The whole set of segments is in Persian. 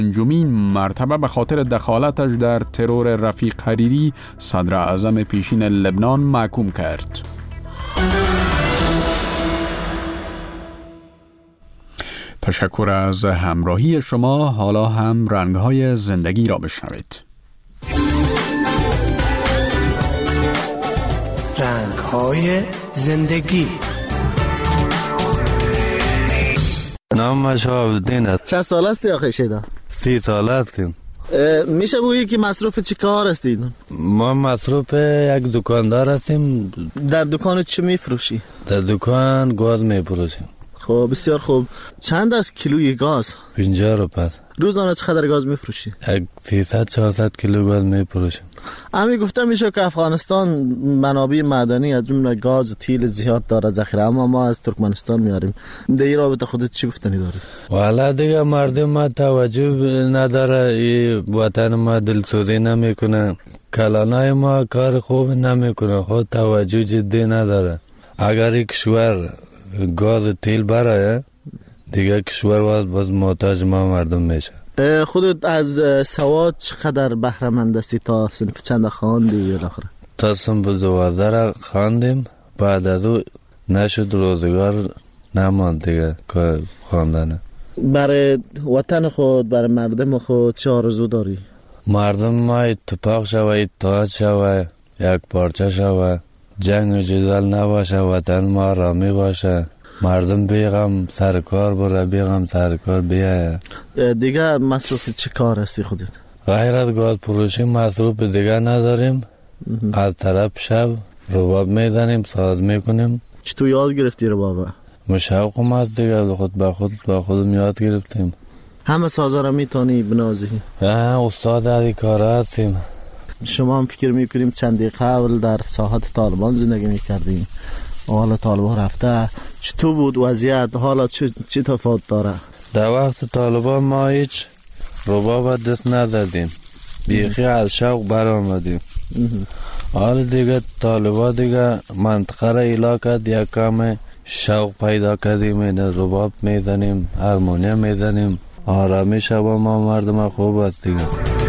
پنجمین مرتبه به خاطر دخالتش در ترور رفیق حریری صدر اعظم پیشین لبنان محکوم کرد. تشکر از همراهی شما. حالا هم رنگ‌های زندگی را بشنوید. رنگ‌های زندگی. نام شهاب‌الدین است. چند سال است آخه شده؟ 30 سال است. میشه بگویی که مصروف چی کار هستید؟ ما مصروف یک دکاندار هستیم. در دکان چی میفروشی؟ در دکان گاز میفروشیم. خب بسیار خوب. چند است کیلوی گاز؟ 50 روپیه. روزانه چقدر گاز میفروشی؟ 300-400 کیلو گاز میفروشیم. امی گفته میشه که افغانستان منابع معدنی از جمله گاز و تیل زیاد داره ذخیره، اما ما از ترکمنستان میاریم. در این رابطه خودت چی گفتنی داری؟ والا دیگه مردم ما توجه نداره، این وطن ما دلسوزی نمیکنه، کلانای ما کار خوب نمیکنه، خود توجه جدی نداره. اگر یک کشور گاز و تیل برای دیگه کشور باز محتاج ما مردم میشه. خودت از سواد چقدر بهره مند هستی؟ تا صنف چند خواندی بالاخره؟ تا صنف 12 خواندیم، بعد از او نشد، روزگار نماند دیگه که خواندنه. برای وطن خود، برای مردم خود چه آرزو داری؟ مردم ما اتفاق شوه، اتحاد شوه، یک پارچه شوه، جنگ و جدال نباشه، وطن ما رامی باشه، مردم بیغم سرکار بره، بیغم سرکار بیایه. دیگه مصروف چه کار هستی خودت؟ غیر از گاز فروشی مصروف دیگه نداریم. از طرف شب رباب میزنیم، ساز میکنیم. چطور یاد گرفتی رباب؟ مشوق هست دیگه، خود به خودم یاد گرفتیم. همه سازا را میتونی بنازی؟ استاد از کار هستیم. شما هم فکر میکنیم چندی قبل در ساحت طالبان زندگی میکردیم، حالا طالبان رفته، چطور بود وضعیت؟ حالا چه تفاوت داره؟ در وقت طالبان ما هیچ رباب دست ندادیم، بیخی از شوق برآمدیم. حالا دیگه طالبان دیگه منطقه را ایلا کرد، یک کم شوق پیدا کردیم، رباب میزنیم، هارمونیم میزنیم، آرامی شب ما مردم خوب است دیگه.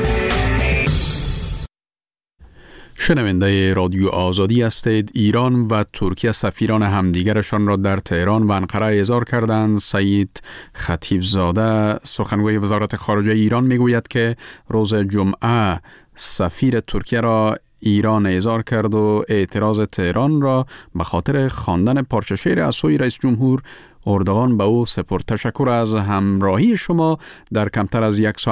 شنونده رادیو آزادی هستید. ایران و ترکیه سفیران همدیگرشان را در تهران و انقره احضار کردند. سعید خطیبزاده سخنگوی وزارت خارجه ایران میگوید که روز جمعه سفیر ترکیه را ایران احضار کرد و اعتراض تهران را به خاطر خواندن پارچه شعر از سوی رئیس جمهور اردوغان به او سپرد. تشکر از همراهی شما. در کمتر از یک ساعت